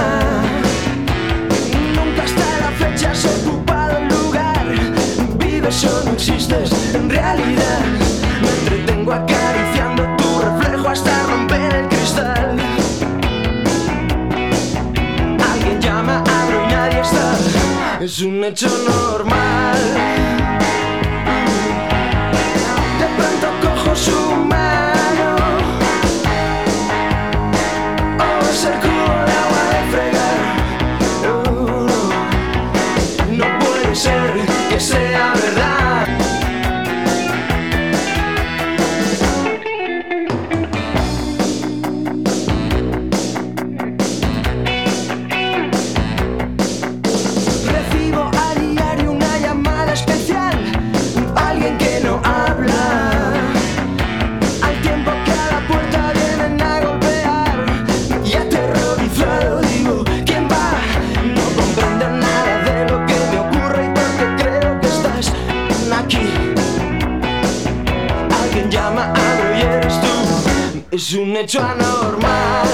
Nunca hasta la fecha has ocupado el lugar. Vives o no existes en realidad. Me entretengo acariciando tu reflejo hasta romper el cristal. Alguien llama, abro y nadie está. Es un hecho normal. De pronto cojo su mano. Oh, es el cubo de agua de fregar. No puede ser que sea verdad. Recibo a diario una llamada especial. Alguien que no habla. Al tiempo que a la puerta vienen a golpear. Y aterrorizado digo, ¿quién va? No comprendo nada de lo que me ocurre y porque creo que estás aquí. Alguien llama, abro y eres tú. Es un hecho anormal.